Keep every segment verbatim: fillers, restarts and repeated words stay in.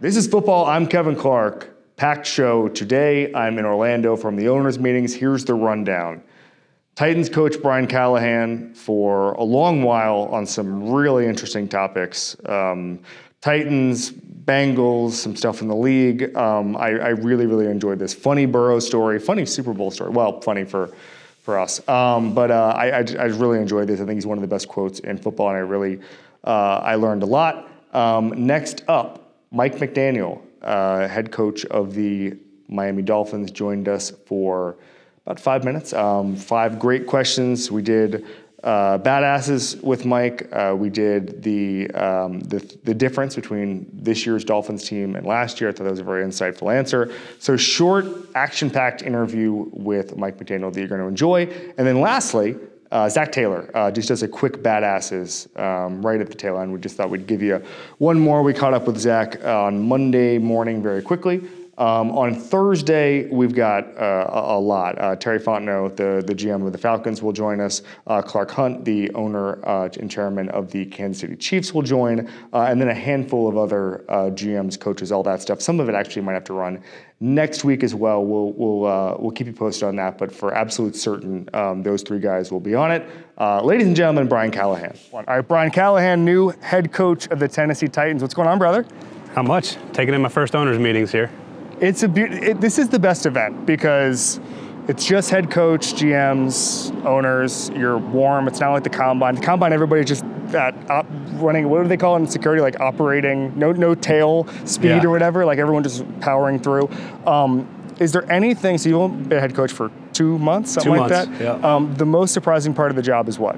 This is football. I'm Kevin Clark. Packed show today. I'm in Orlando from the owners' meetings. Here's the rundown. Titans coach Brian Callahan for a long while on some really interesting topics. Um, Titans, Bengals, some stuff in the league. Um, I, I really, really enjoyed this. Funny Burrow story, funny Super Bowl story. Well, funny for for us. Um, but uh, I, I, I really enjoyed this. I think he's one of the best quotes in football, and I really uh, I learned a lot. Um, next up, Mike McDaniel, uh, head coach of the Miami Dolphins, joined us for about five minutes. Um, five great questions. We did uh, badasses with Mike. Uh, we did the, um, the the difference between this year's Dolphins team and last year. I thought that was a very insightful answer. So short, action-packed interview with Mike McDaniel that you're going to enjoy. And then lastly, Uh, Zach Taylor uh, just does a quick badasses um, right at the tail end. We just thought we'd give you one more. We caught up with Zach on Monday morning very quickly. Um, on Thursday, we've got uh, a, a lot. Uh, Terry Fontenot, the, the G M of the Falcons, will join us. Uh, Clark Hunt, the owner uh, and chairman of the Kansas City Chiefs, will join. Uh, and then a handful of other uh, G Ms, coaches, all that stuff. Some of it actually might have to run next week as well. We'll we'll uh, we'll keep you posted on that. But for absolute certain, um, those three guys will be on it. Uh, ladies and gentlemen, Brian Callahan. All right, Brian Callahan, new head coach of the Tennessee Titans. What's going on, brother? Not much. Taking in my first owners meetings here. It's a be- it, this is the best event because it's just head coach, G Ms, owners. You're warm. It's not like the combine. The combine, everybody's just at op- running. What do they call it in security? Like operating, no no tail speed yeah. or whatever. Like everyone just powering through. Um, is there anything? So you've only been a head coach for two months, something two like months, that. Yeah. Um, the most surprising part of the job is what?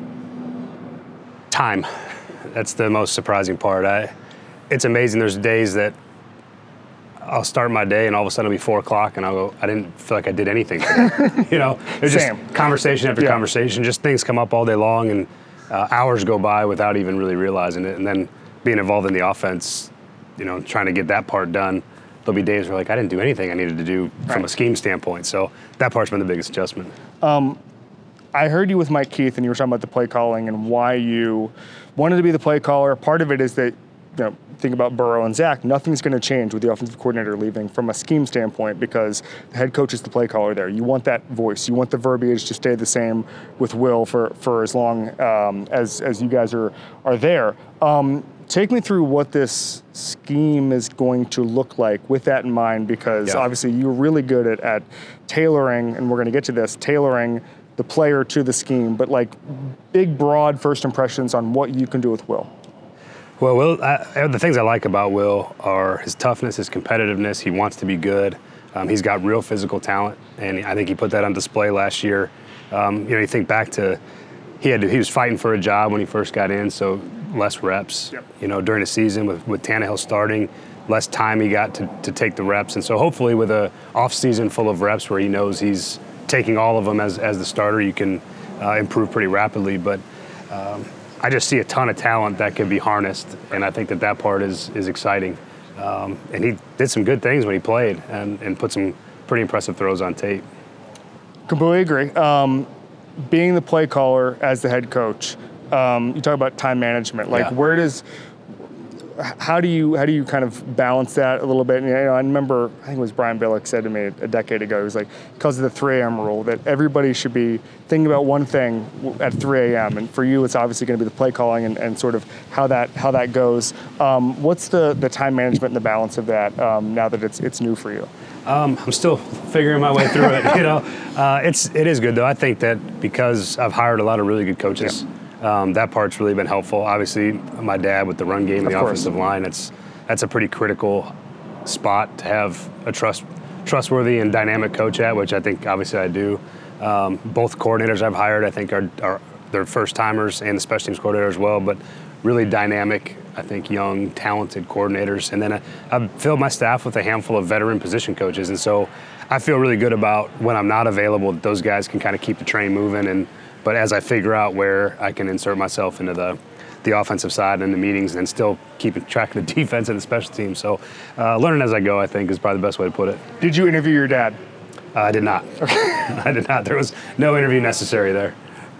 Time. That's the most surprising part. I. It's amazing. There's days that I'll start my day and all of a sudden it'll be four o'clock and I'll go, I didn't feel like I did anything today. You know, it's just conversation after yeah. conversation, just things come up all day long and uh, hours go by without even really realizing it. And then being involved in the offense, you know, trying to get that part done, there'll be days where like, I didn't do anything I needed to do from right. a scheme standpoint. So that part's been the biggest adjustment. Um, I heard you with Mike Keith and you were talking about the play calling and why you wanted to be the play caller. Part of it is that, you know, think about Burrow and Zach, nothing's going to change with the offensive coordinator leaving from a scheme standpoint because the head coach is the play caller there. You want that voice. You want the verbiage to stay the same with Will for, for as long um, as as you guys are, are there. Um, take me through what this scheme is going to look like with that in mind because yeah. obviously you're really good at, at tailoring, and we're going to get to this, tailoring the player to the scheme, but like big, broad first impressions on what you can do with Will. Well, Will, I, the things I like about Will are his toughness, his competitiveness. He wants to be good. Um, he's got real physical talent, and I think he put that on display last year. Um, you know, you think back to he had to, he was fighting for a job when he first got in, so less reps. Yep. You know, during the season with with Tannehill starting, less time he got to to take the reps, and so hopefully with a off season full of reps where he knows he's taking all of them as as the starter, you can uh, improve pretty rapidly. But um, I just see a ton of talent that can be harnessed, and I think that that part is is exciting. Um, and he did some good things when he played and, and put some pretty impressive throws on tape. Completely agree. Um, being the play caller as the head coach, um, you talk about time management. Like, yeah. where does how do you how do you kind of balance that a little bit? And, you know, I remember I think it was Brian Billick said to me a decade ago. He was like, because of the three a.m. rule, that everybody should be thinking about one thing at three a.m. And for you, it's obviously going to be the play calling and, and sort of how that how that goes. Um, what's the, the time management and the balance of that um, now that it's it's new for you? Um, I'm still figuring my way through it. You know, uh, it's it is good though. I think that because I've hired a lot of really good coaches. Yeah. Um, that part's really been helpful. Obviously, my dad with the run game and the offensive line, it's that's a pretty critical spot to have a trust, trustworthy and dynamic coach at, which I think obviously I do. Um, both coordinators I've hired, I think, are, are they're first-timers and the special teams coordinator as well, but really dynamic, I think, young, talented coordinators. And then I, I've filled my staff with a handful of veteran position coaches, and so I feel really good about when I'm not available, those guys can kind of keep the train moving. And But as I figure out where I can insert myself into the, the offensive side and the meetings and still keeping track of the defense and the special teams. So uh, learning as I go, I think, is probably the best way to put it. Did you interview your dad? Uh, I did not. Okay. I did not. There was no interview necessary there.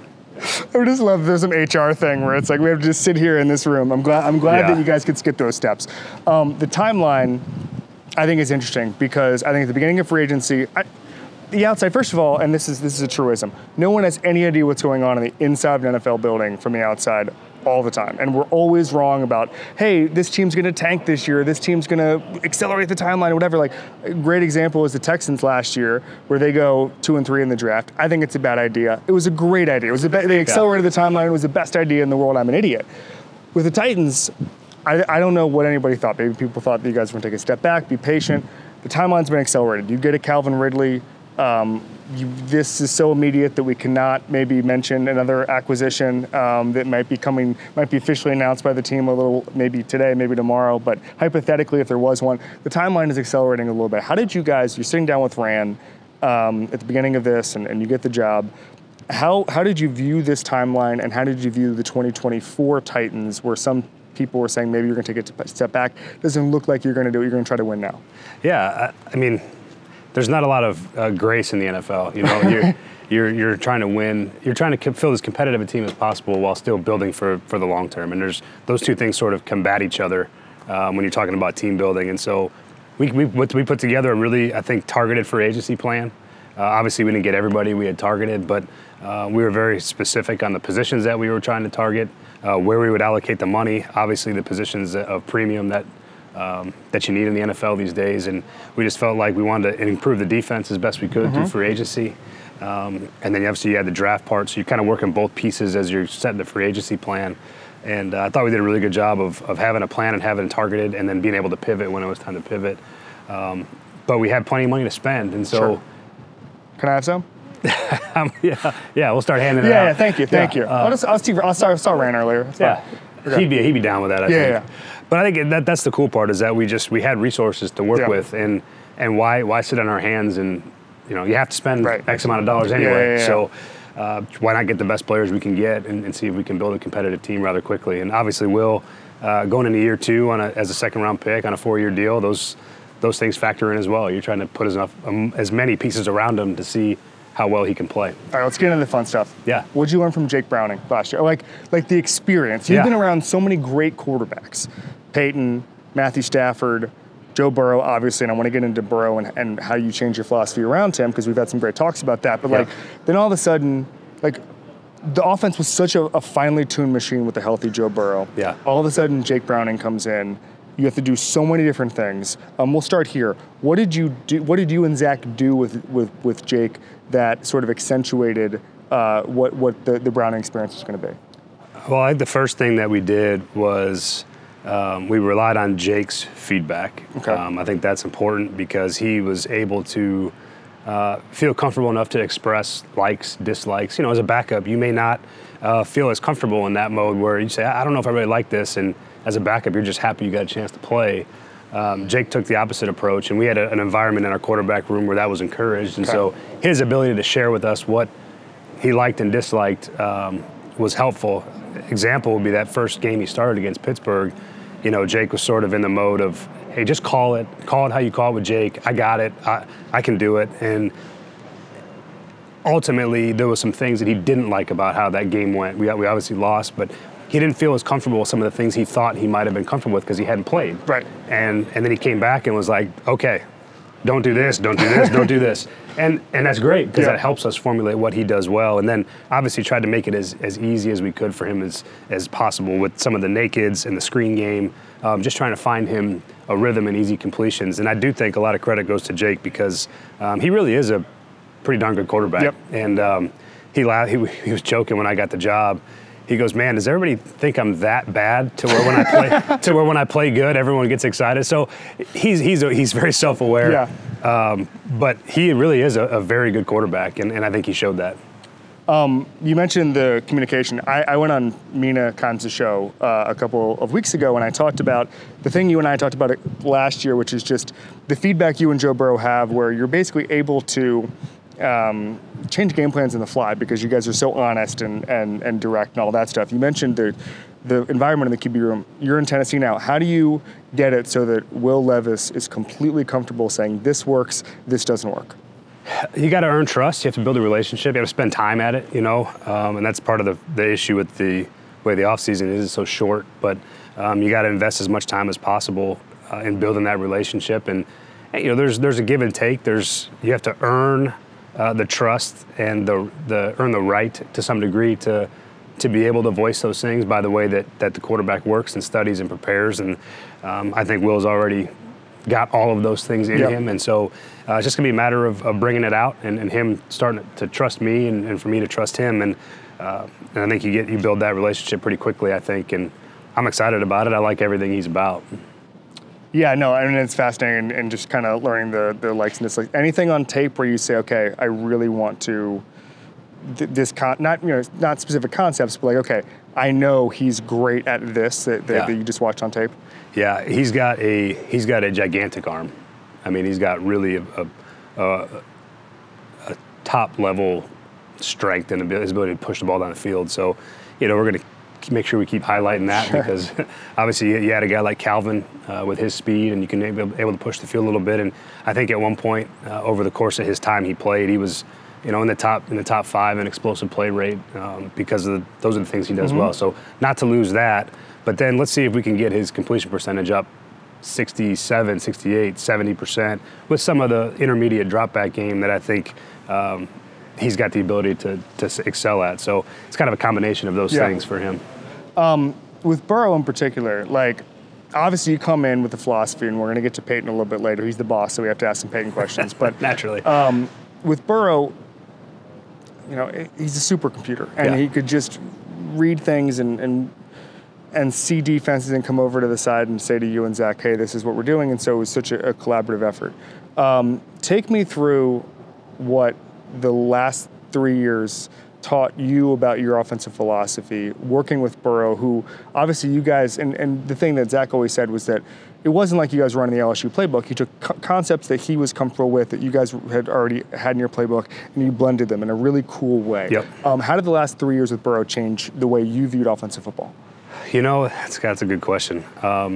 I just love there's some H R thing where it's like we have to just sit here in this room. I'm glad I'm glad yeah. that you guys could skip those steps. Um, the timeline I think it's interesting because I think at the beginning of free agency, I, the outside, first of all, and this is this is a truism, no one has any idea what's going on in the inside of an N F L building from the outside all the time. And we're always wrong about, hey, this team's going to tank this year, this team's going to accelerate the timeline or whatever. Like, a great example is the Texans last year where they go two and three in the draft. I think it's a bad idea. It was a great idea. It was a be- They accelerated the timeline. It was the best idea in the world. I'm an idiot. With the Titans, I, I don't know what anybody thought. Maybe people thought that you guys were going to take a step back, be patient. The timeline's been accelerated. You get a Calvin Ridley. Um, you, this is so immediate that we cannot maybe mention another acquisition um, that might be coming, might be officially announced by the team a little, maybe today, maybe tomorrow. But hypothetically, if there was one, the timeline is accelerating a little bit. How did you guys? You're sitting down with Ran um, at the beginning of this, and, and you get the job. How how did you view this timeline, and how did you view the twenty twenty-four Titans, where some people were saying maybe you're going to take a step back? Doesn't look like you're going to do it. You're going to try to win now. Yeah, I, I mean. There's not a lot of uh, grace in the N F L. You know, you're, you're you're trying to win. You're trying to fill as competitive a team as possible while still building for, for the long term. And there's those two things sort of combat each other um, when you're talking about team building. And so we we we put together a really, I think, targeted free agency plan. Uh, obviously, we didn't get everybody we had targeted, but uh, we were very specific on the positions that we were trying to target, uh, where we would allocate the money. Obviously, the positions of premium that. Um, that you need in the N F L these days, and we just felt like we wanted to improve the defense as best we could mm-hmm. through free agency, um, and then obviously you had the draft part, so you're kind of working both pieces as you're setting the free agency plan, and uh, I thought we did a really good job of, of having a plan and having it targeted, and then being able to pivot when it was time to pivot, um, but we had plenty of money to spend, and so... Sure. Can I have some? um, yeah, yeah, we'll start handing it yeah, out. Yeah, thank you, thank yeah. you. Uh, I'll just, I'll, see, I'll start, I saw Ran earlier. That's yeah, okay. he'd be he'd be down with that. I yeah, think. Yeah. But I think that that's the cool part is that we just we had resources to work yeah. with, and and why why sit on our hands, and you know you have to spend right. X amount of dollars anyway. Yeah, yeah, yeah. So uh, why not get the best players we can get and, and see if we can build a competitive team rather quickly? And obviously, Will uh, going into year two on a, as a second round pick on a four year deal, those those things factor in as well. You're trying to put as enough um, as many pieces around him to see how well he can play. All right, let's get into the fun stuff. Yeah. What'd you learn from Jake Browning last year? Like, like the experience. You've yeah. been around so many great quarterbacks. Peyton, Matthew Stafford, Joe Burrow, obviously, and I want to get into Burrow and, and how you change your philosophy around him because we've had some great talks about that. But yeah. like, then all of a sudden, like, the offense was such a, a finely tuned machine with a healthy Joe Burrow. Yeah. All of a sudden, Jake Browning comes in. You have to do so many different things. Um, we'll start here. What did you do? What did you and Zach do with with, with Jake that sort of accentuated uh, what what the, the Browning experience was going to be? Well, I think the first thing that we did was um, we relied on Jake's feedback. Okay. Um, I think that's important because he was able to uh, feel comfortable enough to express likes, dislikes. You know, as a backup, you may not uh, feel as comfortable in that mode where you say, I don't know if I really like this, and as a backup, you're just happy you got a chance to play. Um, Jake took the opposite approach, and we had a, an environment in our quarterback room where that was encouraged. And okay. so his ability to share with us what he liked and disliked um, was helpful. Example would be that first game he started against Pittsburgh. You know, Jake was sort of in the mode of, hey, just call it. Call it how you call it with Jake. I got it. I, I can do it. And ultimately, there was some things that he didn't like about how that game went. We, we obviously lost, but he didn't feel as comfortable with some of the things he thought he might have been comfortable with because he hadn't played. Right. And and then he came back and was like, okay, don't do this, don't do this, don't do this. And and that's great because yeah. that helps us formulate what he does well. And then obviously tried to make it as, as easy as we could for him as, as possible with some of the nakeds and the screen game, um, just trying to find him a rhythm and easy completions. And I do think a lot of credit goes to Jake because um, he really is a pretty darn good quarterback. Yep. And um, he, laughed, he he was joking when I got the job. He goes, man, does everybody think I'm that bad to where when I play to where when I play good, everyone gets excited? So he's he's a, he's very self-aware. Yeah. Um, but he really is a, a very good quarterback, and, and I think he showed that. Um, you mentioned the communication. I, I went on Mina Kimes' show uh, a couple of weeks ago, and I talked about the thing you and I talked about it last year, which is just the feedback you and Joe Burrow have, where you're basically able to Um, change game plans on the fly because you guys are so honest and, and, and direct and all that stuff. You mentioned the the environment in the Q B room. You're in Tennessee now. How do you get it so that Will Levis is completely comfortable saying this works, this doesn't work? You got to earn trust. You have to build a relationship. You have to spend time at it, you know, um, and that's part of the, the issue with the way the offseason is. It's so short, but um, you got to invest as much time as possible uh, in building that relationship. And you know, there's there's a give and take. There's you have to earn uh, the trust and the the earn the right to some degree to to be able to voice those things by the way that that the quarterback works and studies and prepares. And um, I think Will's already got all of those things in yep. him. And so uh, it's just gonna be a matter of, of bringing it out and, and him starting to trust me and, and for me to trust him. And, uh, and I think you get you build that relationship pretty quickly, I think. And I'm excited about it. I like everything he's about. Yeah, no, I mean, it's fascinating and, and just kind of learning the, the likes and dislikes. Anything on tape where you say, okay, I really want to, th- this, con- not, you know, not specific concepts, but like, okay, I know he's great at this that, that, Yeah. that you just watched on tape? Yeah, he's got a he's got a gigantic arm. I mean, he's got really a, a, a, a top level strength and his ability to push the ball down the field. So, you know, we're going to make sure we keep highlighting that sure. because obviously you had a guy like Calvin uh, with his speed, and you can be able to push the field a little bit. And I think at one point uh, over the course of his time he played, he was, you know, in the top in the top five in explosive play rate um, because of the, those are the things he does mm-hmm. well. So not to lose that. But then let's see if we can get his completion percentage up sixty-seven, sixty-eight, seventy percent with some of the intermediate drop back game that I think um, he's got the ability to, to excel at. So it's kind of a combination of those yeah. things for him. Um, with Burrow in particular, like obviously you come in with the philosophy, and we're going to get to Peyton a little bit later. He's the boss, so we have to ask some Peyton questions. But naturally, um, with Burrow, you know, he's a supercomputer, and yeah. he could just read things and, and and see defenses and come over to the side and say to you and Zach, hey, this is what we're doing. And so it was such a, a collaborative effort. Um, take me through what the last three years taught you about your offensive philosophy, working with Burrow, who obviously you guys, and, and the thing that Zach always said was that it wasn't like you guys were running the L S U playbook. He took co- concepts that he was comfortable with, that you guys had already had in your playbook, and you blended them in a really cool way. Yep. Um, how did the last three years with Burrow change the way you viewed offensive football? You know, that's, that's a good question. Um,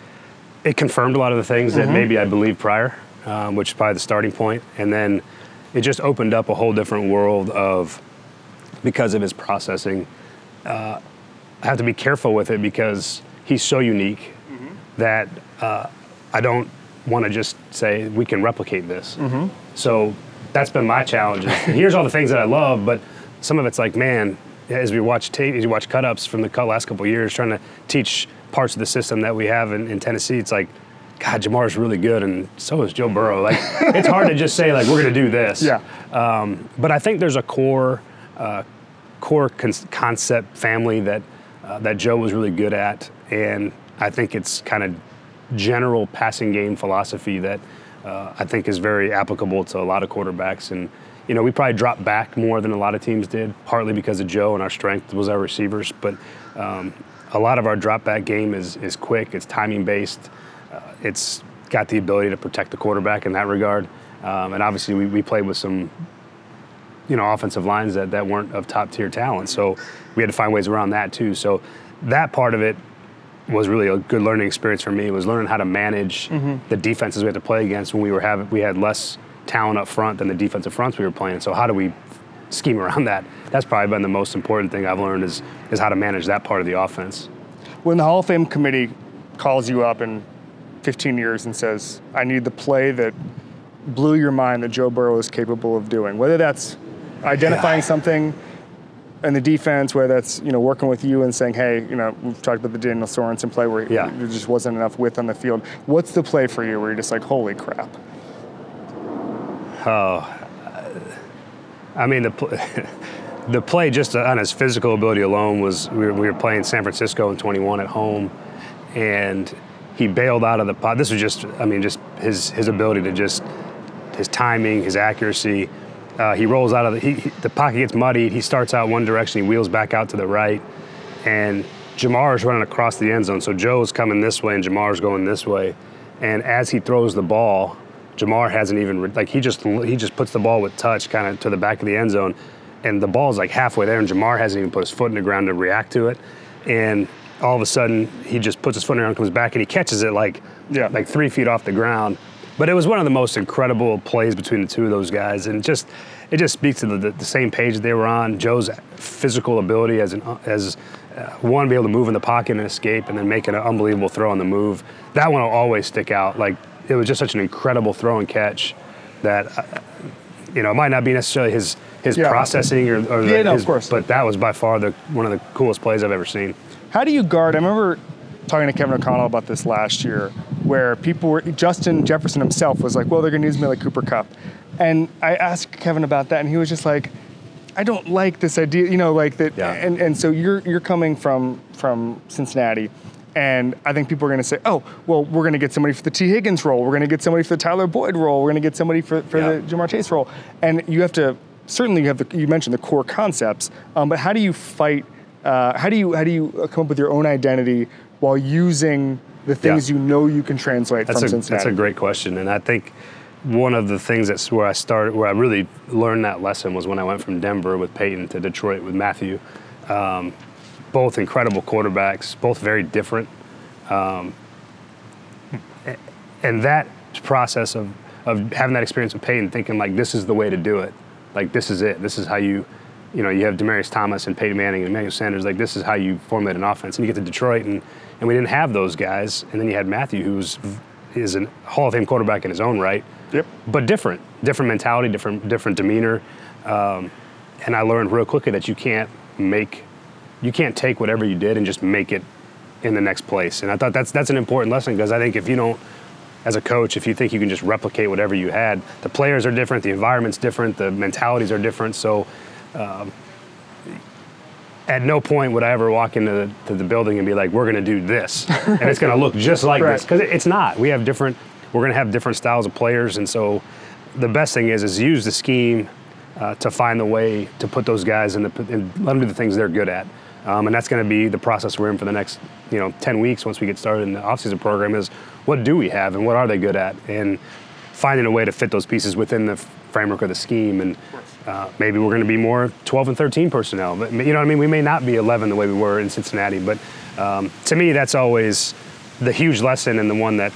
it confirmed a lot of the things mm-hmm. that maybe I believed prior, um, which is probably the starting point. And then it just opened up a whole different world of, because of his processing, uh, I have to be careful with it because he's so unique mm-hmm. that uh, I don't want to just say we can replicate this. Mm-hmm. So that's been my challenge. Here's all the things that I love, but some of it's like, man, as we watch tape, as you watch cut-ups from the last couple of years, trying to teach parts of the system that we have in, in Tennessee, it's like, God, Jamar's really good, and so is Joe Burrow. Like, it's hard to just say, like, we're going to do this. Yeah. Um, but I think there's a core, uh, core con- concept family that uh, that Joe was really good at, and I think it's kind of general passing game philosophy that uh, I think is very applicable to a lot of quarterbacks. And you know, we probably dropped back more than a lot of teams did, partly because of Joe, and our strength was our receivers. But um, a lot of our drop back game is is quick. It's timing based. Uh, it's got the ability to protect the quarterback in that regard. Um, and obviously, we, we played with some, you know, offensive lines that, that weren't of top tier talent. So we had to find ways around that too. So that part of it was really a good learning experience for me. Was learning how to manage mm-hmm. the defenses we had to play against when we were having we had less talent up front than the defensive fronts we were playing. So how do we scheme around that? That's probably been the most important thing I've learned is is how to manage that part of the offense. When the Hall of Fame committee calls you up in fifteen years and says, I need the play that blew your mind that Joe Burrow is capable of doing, whether that's identifying yeah. something in the defense, whether that's, you know, working with you and saying, hey, you know, we've talked about the Daniel Sorensen play where yeah. there just wasn't enough width on the field. What's the play for you where you're just like, holy crap? Oh, I mean, the the play just on his physical ability alone was we were, we were playing San Francisco in twenty-one at home, and he bailed out of the pot. This was just, I mean, just his his ability to just, his timing, his accuracy. Uh, he rolls out of the, he, he, the pocket gets muddied. He starts out one direction, he wheels back out to the right, and Jamar's running across the end zone. So Joe's coming this way and Jamar's going this way, and as he throws the ball, Jamar hasn't even, like he just he just puts the ball with touch kind of to the back of the end zone, and the ball's like halfway there, and Jamar hasn't even put his foot in the ground to react to it, and all of a sudden he just puts his foot in the ground, comes back, and he catches it like yeah. like three feet off the ground, But it was one of the most incredible plays between the two of those guys, and just it just speaks to the, the same page they were on. Joe's physical ability as an as uh, one, be able to move in the pocket and escape, and then make an unbelievable throw on the move. That one will always stick out. Like, it was just such an incredible throw and catch that, uh, you know, it might not be necessarily his his yeah. processing or, or yeah, the, no, his, of course. but that was by far the one of the coolest plays I've ever seen. How do you guard? I remember talking to Kevin O'Connell about this last year, where people were, Justin Jefferson himself was like, well, they're going to use me like Cooper Kupp. And I asked Kevin about that, and he was just like, I don't like this idea, you know, like that. Yeah. And, and so you're you're coming from from Cincinnati, and I think people are going to say, oh, well, we're going to get somebody for the T. Higgins role. We're going to get somebody for the Tyler Boyd role. We're going to get somebody for, for yeah. the Jamar Chase role. And you have to, certainly you have the, you mentioned the core concepts, um, but how do you fight, uh, how do you how do you come up with your own identity while using the things yeah. you know you can translate that's from a, Cincinnati? That's a great question, and I think one of the things that's where I started, where I really learned that lesson was when I went from Denver with Peyton to Detroit with Matthew. Um, both incredible quarterbacks, both very different. Um, and that process of, of having that experience with Peyton, thinking like, this is the way to do it. Like, this is it. This is how you, you know, you have Demaryius Thomas and Peyton Manning and Emmanuel Sanders. Like, this is how you formulate an offense. And you get to Detroit, and, and we didn't have those guys. And then you had Matthew, who's is a Hall of Fame quarterback in his own right. Yep. But different, different mentality, different, different demeanor. Um, and I learned real quickly that you can't make, you can't take whatever you did and just make it in the next place. And I thought that's that's an important lesson, because I think if you don't, as a coach, if you think you can just replicate whatever you had, the players are different, the environment's different, the mentalities are different. So um, at no point would I ever walk into the, to the building and be like, we're going to do this, and it's going to look just like right. this, because it's not. We have different, we're going to have different styles of players, and so the best thing is is use the scheme uh, to find the way to put those guys in the, and let them do the things they're good at. Um, and that's going to be the process we're in for the next, you know, ten weeks once we get started in the offseason program, is what do we have and what are they good at, and finding a way to fit those pieces within the framework of the scheme. And uh, maybe we're going to be more twelve and thirteen personnel. But, you know what I mean? We may not be eleven the way we were in Cincinnati. But um, to me, that's always the huge lesson, and the one that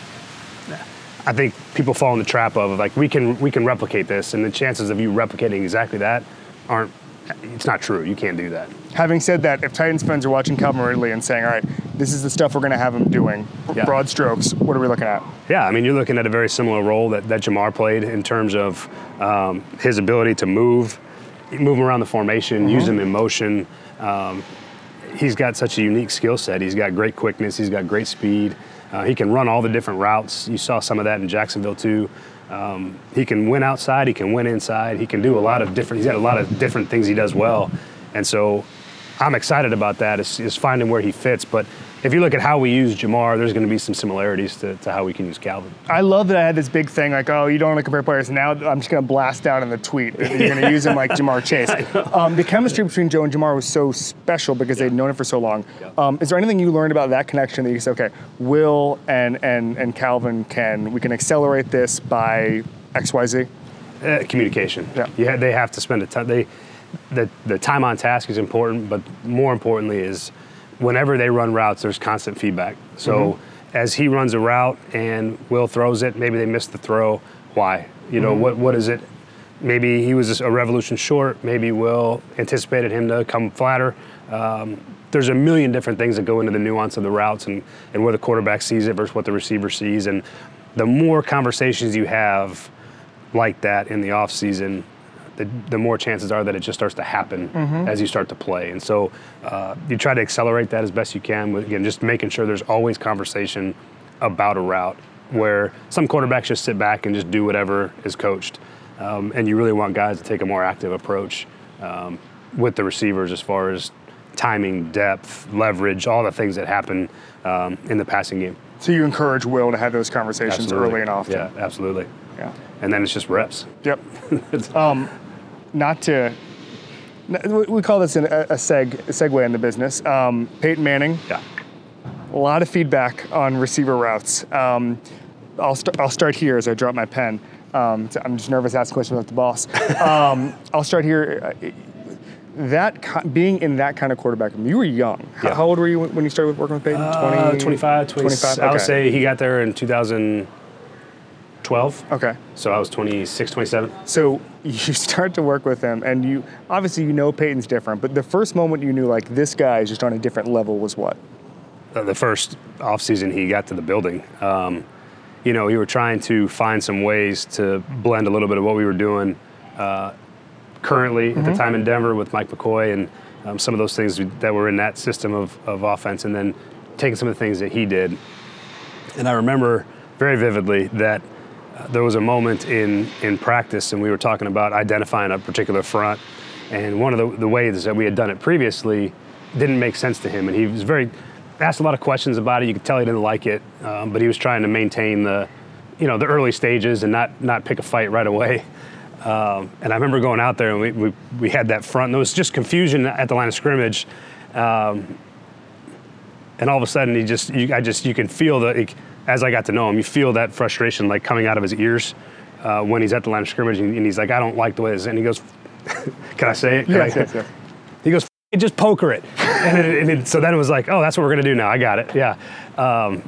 I think people fall in the trap of, like, we can we can replicate this, and the chances of you replicating exactly that aren't, it's not true. You can't do that. Having said that, if Titans fans are watching Calvin Ridley and saying, all right, this is the stuff we're going to have him doing, yeah. broad strokes, what are we looking at? Yeah, I mean, you're looking at a very similar role that, that Jamar played in terms of um, his ability to move, move him around the formation, mm-hmm. use him in motion. Um, he's got such a unique skill set. He's got great quickness. He's got great speed. Uh, he can run all the different routes. You saw some of that in Jacksonville, too. Um, he can win outside. He can win inside. He can do a lot of different – he's got a lot of different things he does well. And so I'm excited about that, is, is finding where he fits. But if you look at how we use Jamar, there's going to be some similarities to, to how we can use Calvin. I love that I had this big thing like, oh, you don't want to compare players. Now I'm just going to blast out in the tweet that you're going to use him like Jamar Chase. Um, the chemistry between Joe and Jamar was so special because yeah. they'd known it for so long. Yeah. Um, is there anything you learned about that connection that you say, okay, Will and and and Calvin can, we can accelerate this by X, Y, Z? Uh, communication. Yeah. yeah. They have to spend a time. They, the, the time on task is important, but more importantly is whenever they run routes, there's constant feedback. So mm-hmm. as he runs a route and Will throws it, maybe they missed the throw. Why? You know, mm-hmm. what what is it? Maybe he was a revolution short. Maybe Will anticipated him to come flatter. Um, there's a million different things that go into the nuance of the routes and, and where the quarterback sees it versus what the receiver sees. And the more conversations you have like that in the offseason, the, the more chances are that it just starts to happen mm-hmm. as you start to play. And so uh, you try to accelerate that as best you can. With, again, just making sure there's always conversation about a route, where some quarterbacks just sit back and just do whatever is coached. Um, and you really want guys to take a more active approach um, with the receivers as far as timing, depth, leverage, all the things that happen um, in the passing game. So you encourage Will to have those conversations absolutely. early and often. Yeah, absolutely. Yeah. And then it's just reps. Yep. um, not to, we call this an, a, seg, a segue in the business. Um, Peyton Manning. Yeah. A lot of feedback on receiver routes. Um, I'll, st- I'll start here as I drop my pen. Um, I'm just nervous asking questions about the boss. Um, I'll start here. That being in that kind of quarterback room, you were young. How, yeah. how old were you when you started working with Peyton? Uh, twenty, twenty-five, twenty-five. I would say he got there in two thousand twelve. Okay. So I was twenty-six, twenty-seven. So you start to work with him, and you obviously you know Peyton's different, but the first moment you knew like this guy is just on a different level was what? Uh, the first offseason he got to the building. Um, you know, we were trying to find some ways to blend a little bit of what we were doing uh, currently mm-hmm. at the time in Denver with Mike McCoy and um, some of those things that were in that system of, of offense, and then taking some of the things that he did. And I remember very vividly that uh, there was a moment in, in practice, and we were talking about identifying a particular front, and one of the, the ways that we had done it previously didn't make sense to him, and he was very asked a lot of questions about it. You could tell he didn't like it, um, but he was trying to maintain the, you know, the early stages and not not pick a fight right away. Um, and I remember going out there and we, we we had that front. And there was just confusion at the line of scrimmage, um, and all of a sudden he just, you, I just, you can feel the, as I got to know him, you feel that frustration like coming out of his ears uh, when he's at the line of scrimmage and, and he's like, I don't like the way this is. And he goes, can I say it? Can Yes, I? yes, yes. He goes, just poker it. And, it, and it, so then it was like, oh, that's what we're going to do now. I got it. Yeah. Um,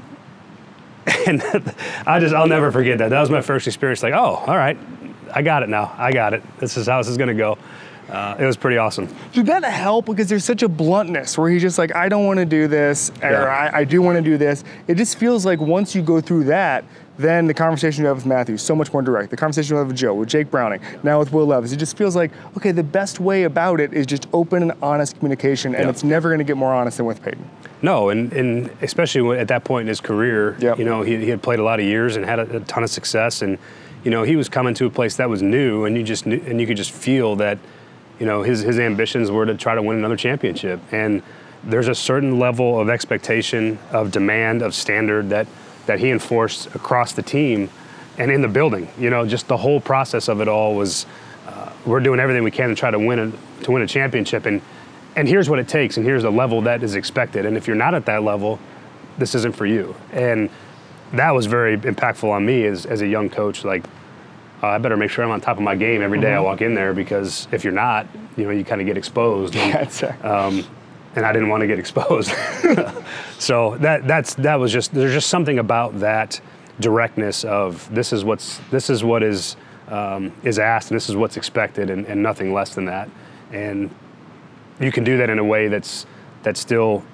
and I just, I'll never forget that. That was my first experience. Like, oh, all right. I got it now. I got it. This is how this is going to go. Uh, it was pretty awesome. Did that help? Because there's such a bluntness where he's just like, I don't want to do this, or Yeah. I, I do want to do this. It just feels like once you go through that, then the conversation you have with Matthew is so much more direct. The conversation you have with Joe, with Jake Browning, now with Will Levis, it just feels like, okay, the best way about it is just open and honest communication, and Yeah. it's never going to get more honest than with Peyton. No, and, and especially when- at that point in his career, Yep. you know, he, he had played a lot of years and had a, a ton of success, and you know, he was coming to a place that was new, and you just knew, and you could just feel that, you know, his his ambitions were to try to win another championship, and there's a certain level of expectation, of demand, of standard that that he enforced across the team and in the building. You know, just the whole process of it all was, uh, we're doing everything we can to try to win a, to win a championship, and and here's what it takes, and here's the level that is expected, and if you're not at that level, this isn't for you. And that was very impactful on me as as a young coach. Like, uh, I better make sure I'm on top of my game every day Mm-hmm. I walk in there, because if you're not, you know, you kind of get exposed. And, That's it. um, and I didn't want to get exposed. So that that's that was just, there's just something about that directness of this is what's this is what is um, is asked, and this is what's expected, and, and nothing less than that. And you can do that in a way that's that's still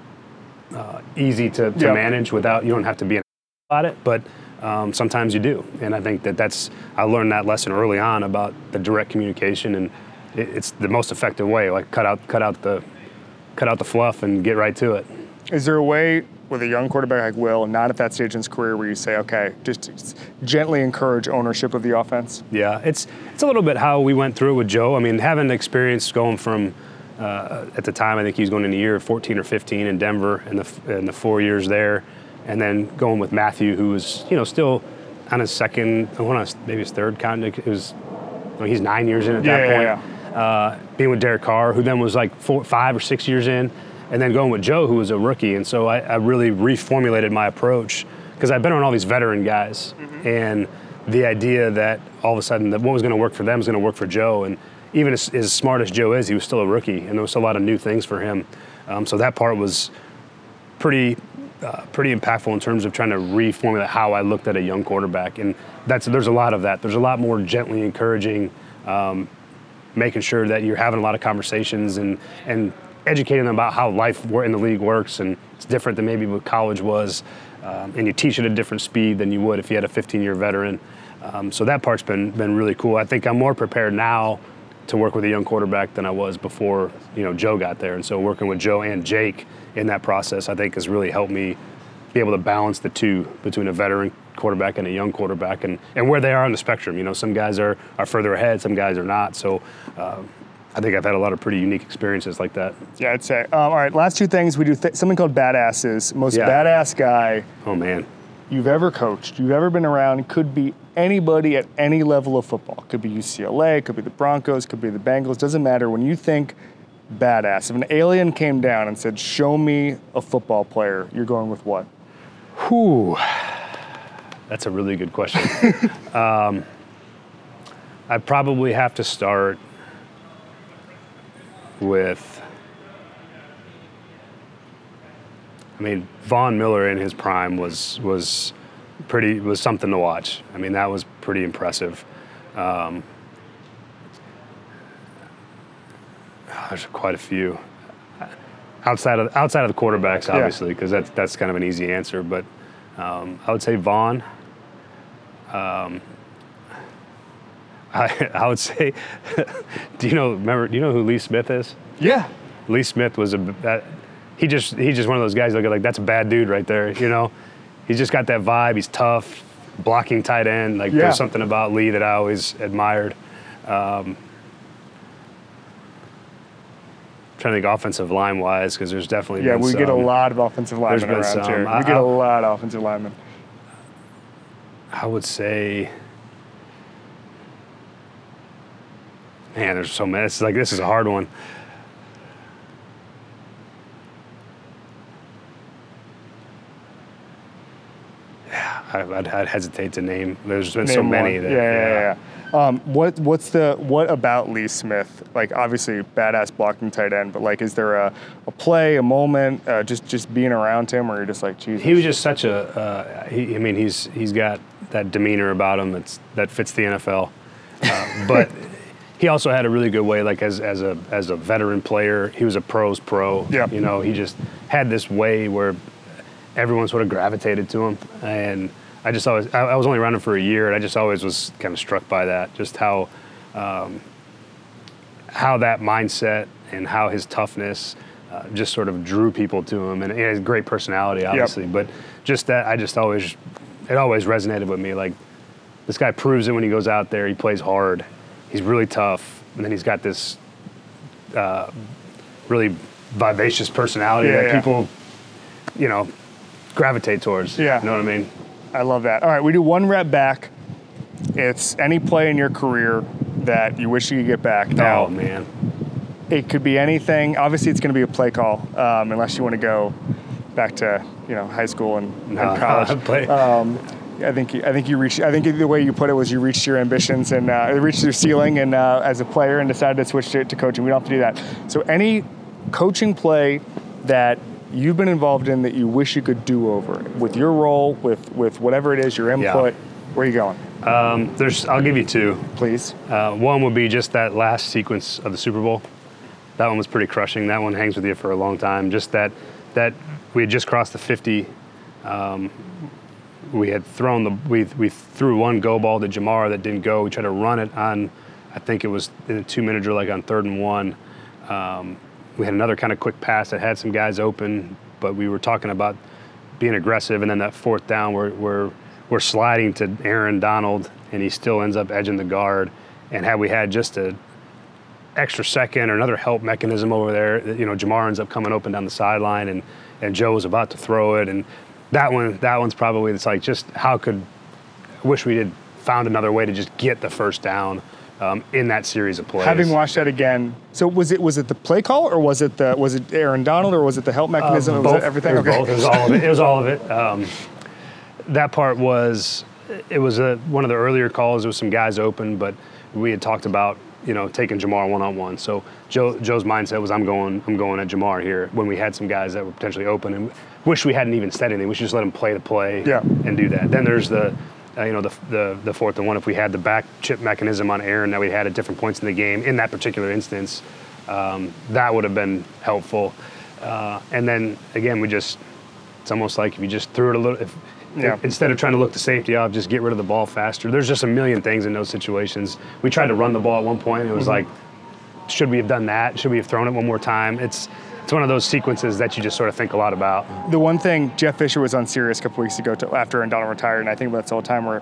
uh, easy to, to Yeah. manage without, you don't have to be an about it, but um, sometimes you do. And I think that that's, I learned that lesson early on about the direct communication, and it, it's the most effective way. Like cut out cut out the cut out the fluff and get right to it. Is there a way with a young quarterback like Will, not at that stage in his career, where you say, okay, just gently encourage ownership of the offense? Yeah, it's it's a little bit how we went through it with Joe. I mean, having the experience going from uh, at the time, I think he was going in a year of fourteen or fifteen in Denver, and the and the four years there, and then going with Matthew, who was, you know, still on his second, I want to maybe his third count. It was, I mean, he's nine years in at Yeah, that yeah, point. Uh, being with Derek Carr, who then was like four, five or six years in, and then going with Joe, who was a rookie. And so I, I really reformulated my approach, because I've been on all these veteran guys, mm-hmm. and the idea that all of a sudden that what was going to work for them is going to work for Joe. And even as, as smart as Joe is, he was still a rookie, and there was a lot of new things for him. Um, so that part was pretty uh, pretty impactful in terms of trying to reformulate how I looked at a young quarterback. And that's there's a lot of that. There's a lot more gently encouraging, um, making sure that you're having a lot of conversations and and educating them about how life in the league works, and it's different than maybe what college was, um, and you teach at a different speed than you would if you had a fifteen-year veteran. Um, so that part's been been really cool. I think I'm more prepared now to work with a young quarterback than I was before, you know, Joe got there. And so working with Joe and Jake in that process, I think has really helped me be able to balance the two between a veteran quarterback and a young quarterback, and, and where they are on the spectrum. You know, some guys are, are further ahead, some guys are not. So uh, I think I've had a lot of pretty unique experiences like that. Yeah, I'd say. Um, all right, last two things. We do th- something called Badasses. Most Yeah. badass guy Oh, man. you've ever coached, you've ever been around. Could be anybody at any level of football. Could be U C L A, could be the Broncos, could be the Bengals. Doesn't matter. When you think badass, if an alien came down and said, show me a football player, you're going with what? Whew. That's a really good question. um, I'd probably have to start with, I mean, Von Miller in his prime was was pretty was something to watch. I mean, that was pretty impressive. Um, there's quite a few. Outside of outside of the quarterbacks, obviously, because yeah. that's that's kind of an easy answer. But um, I would say Vaughn. Um, I I would say, do you know? Remember? Do you know who Lee Smith is? Yeah. Lee Smith was a. That, he just he's just one of those guys that look like that's a bad dude right there. You know, he's just got that vibe. He's tough, blocking tight end. Like yeah. there's something about Lee that I always admired. Um, Trying to think offensive line wise, because there's definitely yeah been we some, get a lot of offensive linemen around some. here. I, we get I, a lot of offensive linemen. I would say, man, there's so many. It's like this is a hard one. Yeah, I'd, I'd hesitate to name. There's been name so many. That, that, yeah, yeah, yeah. yeah. Um, what what's the what about Lee Smith? Like obviously badass blocking tight end, but like is there a, a play, a moment, uh, just just being around him, or you're just like Jesus? He was just such a. Uh, he, I mean, he's he's got that demeanor about him that's that fits the N F L, uh, but he also had a really good way. Like as as a as a veteran player, he was a pro's pro. Yeah. You know, he just had this way where everyone sort of gravitated to him, and. I just always, I, I was only around him for a year, and I just always was kind of struck by that, just how, um, how that mindset and how his toughness uh, just sort of drew people to him, and he has a great personality, obviously, yep. but just that, I just always, it always resonated with me. Like, this guy proves it when he goes out there. He plays hard. He's really tough, and then he's got this uh, really vivacious personality yeah, that yeah. people, you know, gravitate towards. Yeah. You know what I mean? I love that. All right, we do one rep back. It's any play in your career that you wish you could get back. Now, oh, man. It could be anything. Obviously, it's going to be a play call, um, unless you want to go back to you know high school and, no, and college. Play. Um, I think I think you reached. I think the way you put it was you reached your ambitions and uh, reached your ceiling, and uh, as a player, and decided to switch to, to coaching. We don't have to do that. So, any coaching play that you've been involved in that you wish you could do over with your role, with, with whatever it is, your input, yeah. where are you going? Um, there's, I'll give you two. Please. Uh, one would be just that last sequence of the Super Bowl. That one was pretty crushing. That one hangs with you for a long time. Just that, that we had just crossed the fifty. Um, we had thrown the, we we threw one go ball to Jamar that didn't go. We tried to run it on, I think it was in a two-minute drill, like on third and one. Um, We had another kind of quick pass that had some guys open, but we were talking about being aggressive, and then that fourth down, we're, we're, we're sliding to Aaron Donald, and he still ends up edging the guard. And had we had just a extra second or another help mechanism over there, you know, Jamar ends up coming open down the sideline, and, and Joe was about to throw it. And that one, that one's probably, it's like just how could, I wish we had found another way to just get the first down. Um, in that series of plays. Having watched that again, so was it was it the play call, or was it the was it Aaron Donald, or was it the help mechanism? Uh, or both. Was it everything? It was okay. both. It was all of it. It was all of it. Um, that part was it was a, one of the earlier calls. There was some guys open, but we had talked about you know taking Jamar one on one. So Joe Joe's mindset was I'm going I'm going at Jamar here when we had some guys that were potentially open, and wish we hadn't even said anything. We should just let him play the play yeah. and do that. Then there's the. Uh, you know, the, the the fourth and one, if we had the back chip mechanism on Aaron that we had at different points in the game, in that particular instance, um, that would have been helpful. Uh, and then, again, we just, it's almost like if you just threw it a little, if, yeah. if, instead of trying to look the safety off, just get rid of the ball faster. There's just a million things in those situations. We tried to run the ball at one point, and it was mm-hmm. like, should we have done that? Should we have thrown it one more time? It's It's one of those sequences that you just sort of think a lot about. The one thing, Jeff Fisher was on Sirius a couple weeks ago to, after Aaron Donald retired, and I think about this all the time, where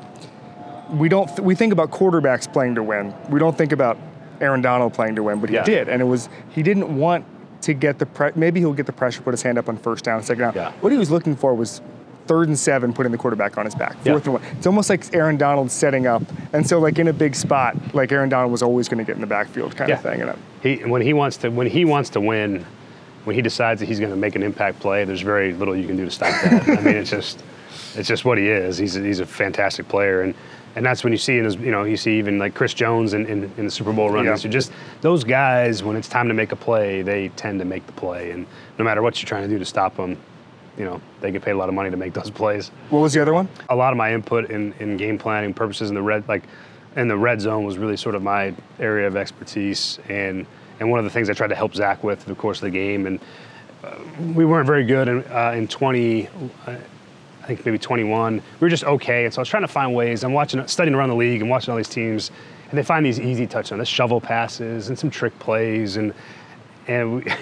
we don't th- we think about quarterbacks playing to win. We don't think about Aaron Donald playing to win, but he yeah. did, and it was he didn't want to get the pre- maybe he'll get the pressure, put his hand up on first down, second down. Yeah. What he was looking for was third and seven, putting the quarterback on his back. Fourth yeah. and one. It's almost like Aaron Donald setting up, and so like in a big spot, like Aaron Donald was always going to get in the backfield, kind yeah. of thing. And he when he wants to when he wants to win. When he decides that he's going to make an impact play, there's very little you can do to stop that. I mean, it's just, it's just what he is. He's a, he's a fantastic player, and and that's when you see in his, you know, you see even like Chris Jones in, in, in the Super Bowl run. Yeah. So just those guys, when it's time to make a play, they tend to make the play, and no matter what you're trying to do to stop them, you know, they get paid a lot of money to make those plays. What was the other one? A lot of my input in, in game planning purposes in the red, like in the red zone was really sort of my area of expertise. And, and one of the things I tried to help Zach with through the course of the game. And uh, we weren't very good in, uh, in twenty, uh, I think maybe twenty-one. We were just okay. And so I was trying to find ways. I'm watching, studying around the league and watching all these teams, and they find these easy touchdowns, the shovel passes and some trick plays. And, and we,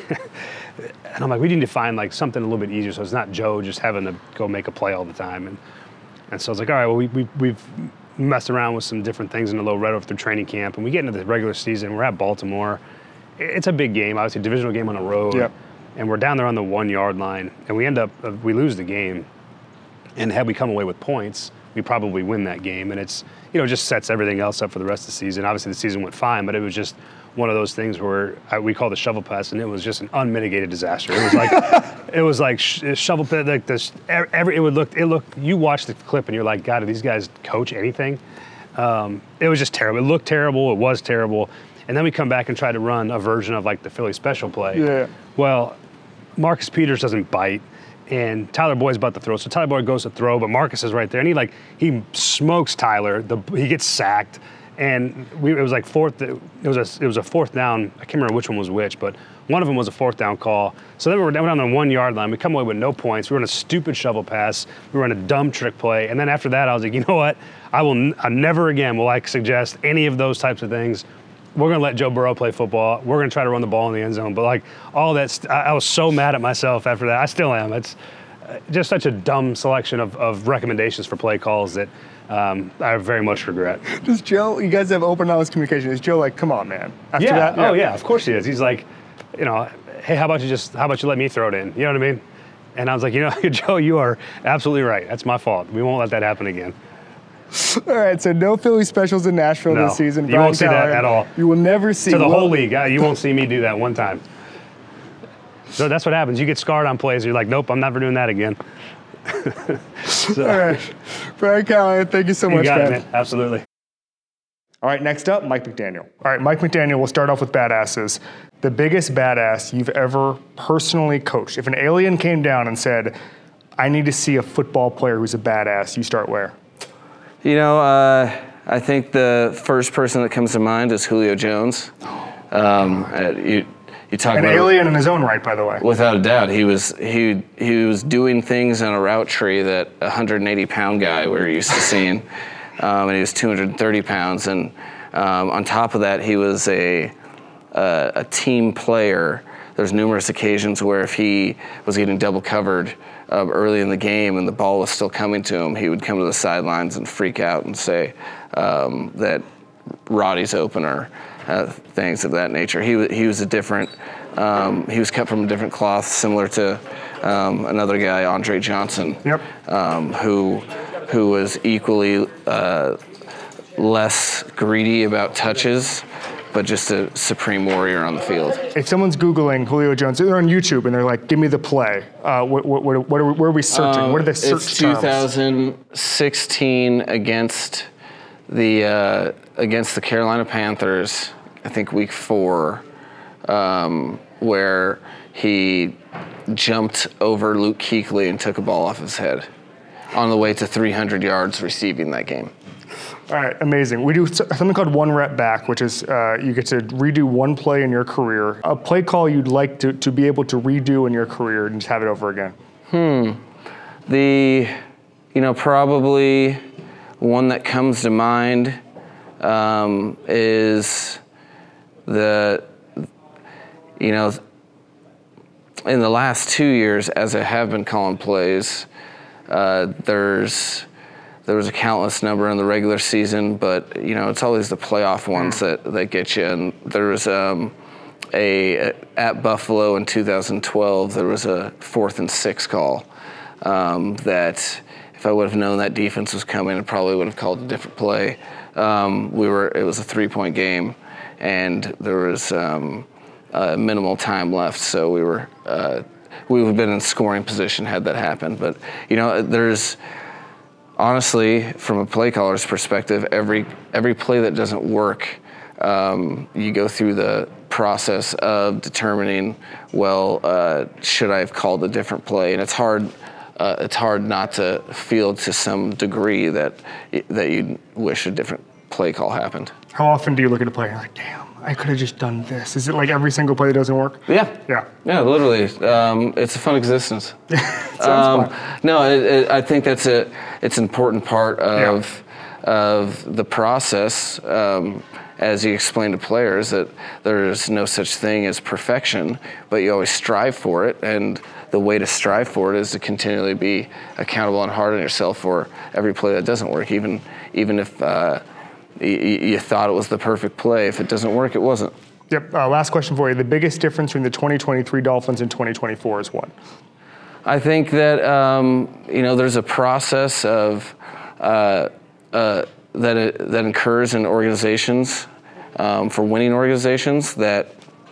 and I'm like, we need to find like something a little bit easier so it's not Joe just having to go make a play all the time. And and so I was like, all right, well, we, we, we've messed around with some different things in the low red over through training camp, and we get into the regular season. We're at Baltimore. It's a big game, obviously, a divisional game on the road. Yep. And we're down there on the one-yard line, and we end up, uh, we lose the game. And had we come away with points, we probably win that game. And it's, you know, just sets everything else up for the rest of the season. Obviously, the season went fine, but it was just one of those things where I, we call the shovel pass, and it was just an unmitigated disaster. It was like, it was like sh- shovel pass, like this. Every it would look, it looked. You watch the clip, and you're like, God, do these guys coach anything? Um, it was just terrible. It looked terrible. It was terrible. And then we come back and try to run a version of like the Philly special play. Yeah. Well, Marcus Peters doesn't bite, and Tyler Boyd's about to throw. So Tyler Boyd goes to throw, but Marcus is right there, and he like he smokes Tyler. The he gets sacked, and we it was like fourth. It was a it was a fourth down. I can't remember which one was which, but one of them was a fourth down call. So then we were down on the one yard line. We come away with no points. We run a stupid shovel pass. We run a dumb trick play, and then after that, I was like, you know what? I will n- I never again will I suggest any of those types of things. We're going to let Joe Burrow play football. We're going to try to run the ball in the end zone. But, like, all that, st- I was so mad at myself after that. I still am. It's just such a dumb selection of, of recommendations for play calls that um, I very much regret. Does Joe, you guys have open, honest communication. Is Joe like, come on, man? After Yeah. that? Oh, yeah. Of course he is. He's like, you know, hey, how about you just, how about you let me throw it in? You know what I mean? And I was like, you know, Joe, you are absolutely right. That's my fault. We won't let that happen again. All right, so no Philly specials in Nashville No, this season. you Brian won't see that Callahan, at all. You will never see To the Will- whole league. Uh, You won't see me do that one time. So that's what happens. You get scarred on plays. You're like, nope, I'm never doing that again. So, All right, Brian Callahan, thank you so you much, got man. it, man. Absolutely. All right, next up, Mike McDaniel. All right, Mike McDaniel, we'll start off with badasses. The biggest badass you've ever personally coached. If an alien came down and said, I need to see a football player who's a badass, you start where? You know, uh, I think the first person that comes to mind is Julio Jones. Um, uh, you, you talk An about alien in his own right, by the way. without a doubt. He was he he was doing things on a route tree that a one hundred eighty pound guy we're used to seeing, um, and he was two hundred thirty pounds. And um, on top of that, he was a a, a team player. There's numerous occasions where if he was getting double covered uh, early in the game and the ball was still coming to him, he would come to the sidelines and freak out and say um, that Roddy's open or uh, things of that nature. He was he was a different. Um, he was cut from a different cloth, similar to um, another guy, Andre Johnson, Yep. um, who who was equally uh, less greedy about touches, but just a supreme warrior on the field. If someone's Googling Julio Jones, they're on YouTube and they're like, give me the play. Uh, what, what, what, what are we, where are we searching? what are the search Uh, It's terms? two thousand sixteen against the uh, against the Carolina Panthers. I think week four, um, where he jumped over Luke Kuechly and took a ball off his head on the way to three hundred yards receiving that game. All right, amazing. We do something called one rep back, which is uh, you get to redo one play in your career. A play call you'd like to, to be able to redo in your career and just have it over again. The, you know, probably one that comes to mind um, is the, you know, in the last two years, as I have been calling plays, uh, there's there was a countless number in the regular season, but you know, it's always the playoff ones that, that get you. And there was um, a at Buffalo in two thousand twelve, there was a fourth and six call um, that if I would have known that defense was coming, I probably would have called a different play. Um, we were it was a three-point game, and there was um, uh, minimal time left, so we were uh, we would have been in scoring position had that happened. But you know, there's honestly, from a play caller's perspective, every every play that doesn't work, um, you go through the process of determining, well, uh, should I have called a different play? And it's hard. Uh, it's hard not to feel to some degree that that you wish a different play call happened. How often do you look at a play and you're like, damn, I could have just done this? Is it like every single play that doesn't work? Yeah. Yeah. Yeah, literally. Um, it's a fun existence. Sounds um, fun. No, it, it, I think that's a it's an important part of yeah. of the process. Um, as you explain to players that there's no such thing as perfection, but you always strive for it, and the way to strive for it is to continually be accountable and hard on yourself for every play that doesn't work, even even if uh, y- you thought it was the perfect play. If it doesn't work, it wasn't. Yep. Uh, last question for you. The biggest difference between the twenty twenty-three Dolphins and twenty twenty-four is what? I think that um, you know there's a process of uh, uh, that it, that occurs in organizations um, for winning organizations that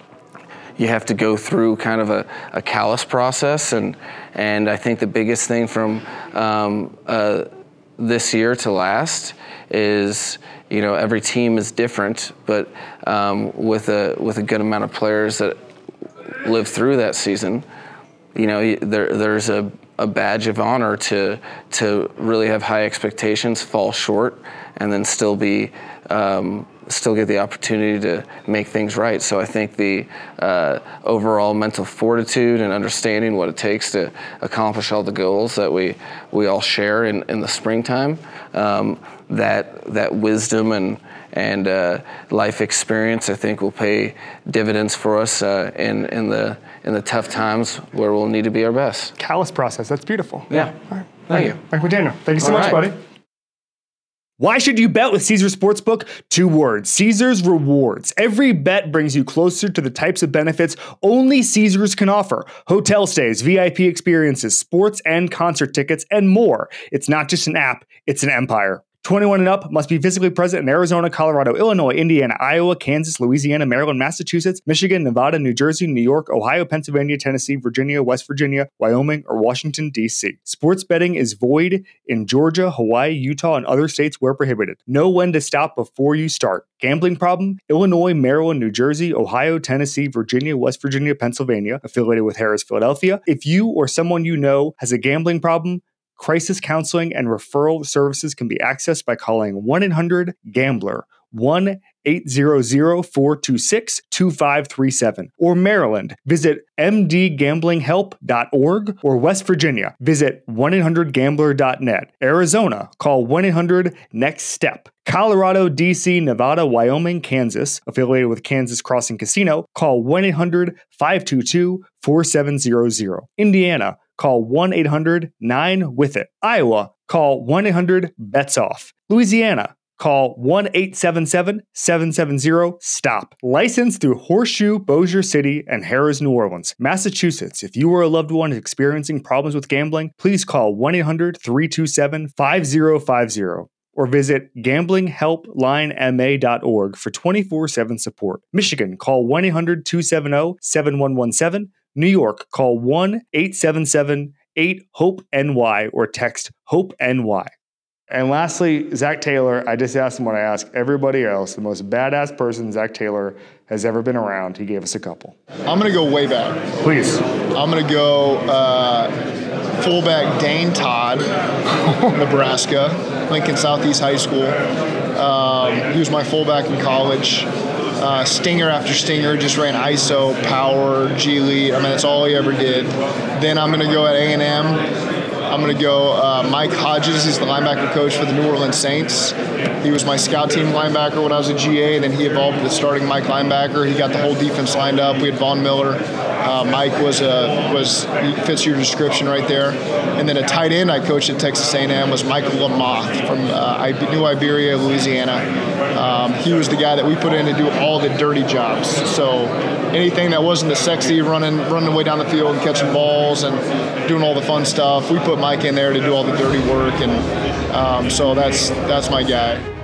you have to go through kind of a, a callous process, and and I think the biggest thing from um, uh, this year to last is you know every team is different, but um, with a with a good amount of players that live through that season, you know there there's a, a badge of honor to to really have high expectations, fall short, and then still be. Um, still get the opportunity to make things right. So I think the uh, overall mental fortitude and understanding what it takes to accomplish all the goals that we we all share in, in the springtime, um, that that wisdom and and uh, life experience, I think, will pay dividends for us uh, in in the in the tough times where we'll need to be our best. Callous process. That's beautiful. Yeah. All right. Thank you. Michael Daniel, thank you so All much, right. buddy. Why should you bet with Caesars Sportsbook? Two words, Caesars Rewards. Every bet brings you closer to the types of benefits only Caesars can offer. Hotel stays, V I P experiences, sports and concert tickets, and more. It's not just an app, it's an empire. twenty-one and up, must be physically present in Arizona, Colorado, Illinois, Indiana, Iowa, Kansas, Louisiana, Maryland, Massachusetts, Michigan, Nevada, New Jersey, New York, Ohio, Pennsylvania, Tennessee, Virginia, West Virginia, Wyoming, or Washington, D C. Sports betting is void in Georgia, Hawaii, Utah, and other states where prohibited. Know when to stop before you start. Gambling problem? Illinois, Maryland, New Jersey, Ohio, Tennessee, Virginia, West Virginia, Pennsylvania, affiliated with Harris, Philadelphia. If you or someone you know has a gambling problem, crisis counseling and referral services can be accessed by calling one eight hundred gambler, one eight hundred, four two six, two five three seven. Or Maryland, visit m d gambling help dot org. Or West Virginia, visit one eight hundred gambler dot net. Arizona, call one eight hundred next step. Colorado, D C, Nevada, Wyoming, Kansas, affiliated with Kansas Crossing Casino, call one eight hundred, five two two, four seven zero zero. Indiana, call one eight hundred, nine with it. Iowa, call one eight hundred, bets off. Louisiana, call one eight seven seven, seven seven zero, stop. Licensed through Horseshoe, Bossier City, and Harrah's, New Orleans. Massachusetts, if you or a loved one is experiencing problems with gambling, please call one eight hundred, three two seven, five zero five zero. Or visit gambling help line m a dot org for twenty-four seven support. Michigan, call one eight hundred, two seven zero, seven one one seven. New York, call one eight seven seven, eight hope N Y or text HOPE-N-Y. And lastly, Zach Taylor, I just asked him what I ask everybody else, the most badass person Zach Taylor has ever been around. He gave us a couple. I'm going to go way back. Please. I'm going to go uh, fullback Dane Todd, Nebraska, Lincoln Southeast High School. Um, he was my fullback in college. Uh, stinger after stinger, just ran I S O, power, G lead. I mean, that's all he ever did. Then I'm going to go at A and M. I'm going to go uh, Mike Hodges. He's the linebacker coach for the New Orleans Saints. He was my scout team linebacker when I was a G A, and then he evolved to starting Mike linebacker. He got the whole defense lined up. We had Von Miller. Uh, Mike was a, was he fits your description right there. And then a tight end I coached at Texas A and M was Michael Lamoth from uh, New Iberia, Louisiana. Um, he was the guy that we put in to do all the dirty jobs. So anything that wasn't the sexy, running running away down the field and catching balls and doing all the fun stuff, we put Mike in there to do all the dirty work. And um, so that's that's my guy.